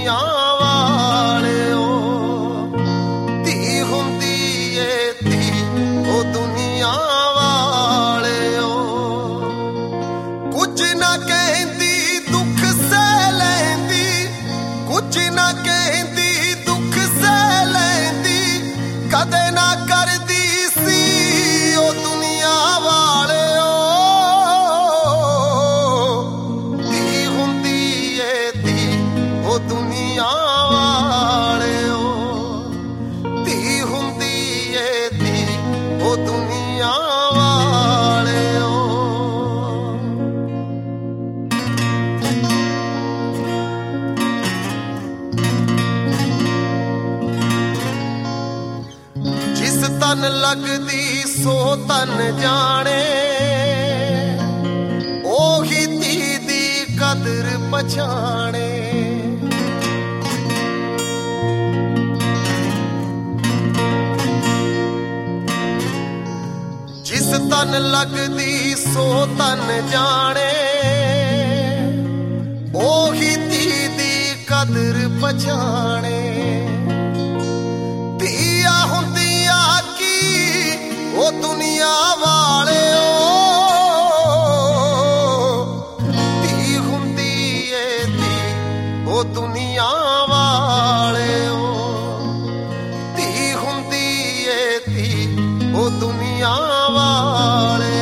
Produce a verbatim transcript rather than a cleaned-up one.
ਦੁਨੀਆ ਵਾਲਿਓ। ਧੀ ਹੁੰਦੀ ਏ ਧੀ ਉਹ ਦੁਨੀਆ ਵਾਲਿਓ। ਕੁਝ ਨਾ ਕਹਿੰਦੀ ਦੁੱਖ ਸਹਿ ਲੈਂਦੀ, ਕੁਝ ਨਾ ਕਹਿੰਦੀ ਦੁੱਖ ਸਹਿ ਲੈਂਦੀ, ਕਦੇ ਨਾ ਕਰਦੀ ਸੀ ਉਹ ਦੁਨੀਆ ਵਾਲਿਓ। ਧੀ ਹੁੰਦੀ ਏ ਧੀ ਉਹ ਦੁਨੀਆ ਵਾਲਿਓ। ਧੀ ਹੁੰਦੀ ਏ ਧੀ ਉਹ ਦੁਨੀਆ ਵਾਲਿਓ। ਜਿਸ ਤਨ ਲੱਗਦੀ ਸੋ ਤਨ ਜਾਣੇ, ਉਹੀ ਧੀ ਦੀ ਕਦਰ ਪਛਾਣੇ। ਜਿਸ ਤਨ ਲੱਗਦੀ ਸੋ ਤਨ ਜਾਣੇ, ਉਹੀ ਧੀ ਦੀ ਕਦਰ ਪਛਾਣੇ। ਧੀਆਂ ਹੁੰਦੀਆਂ ਕੀ ਉਹ ਦੁਨੀਆ ਵਾਲਿਓ। ਧੀ ਹੁੰਦੀ ਏ ਧੀ ਉਹ ਦੁਨੀਆ ਵਾਲਿਓ। ਧੀ ਹੁੰਦੀ ਏ ਧੀ ਉਹ ਦੁਨੀਆ ਵਾਲਿਓ।